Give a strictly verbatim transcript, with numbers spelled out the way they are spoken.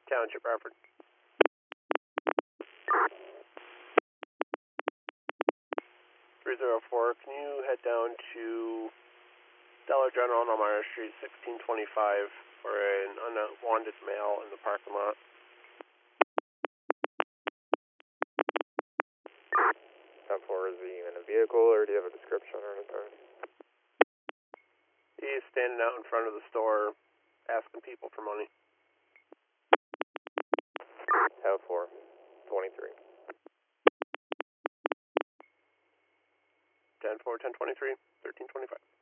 Township, Bradford. three zero four, can you head down to Dollar General on Elmira Street, sixteen twenty-five, for an unwanted male in the parking lot? ten four, is he in a vehicle, or do you have a description or anything? He's standing out in front of the store asking people for money. ten four, twenty-three. ten four, ten twenty-three, thirteen twenty-five.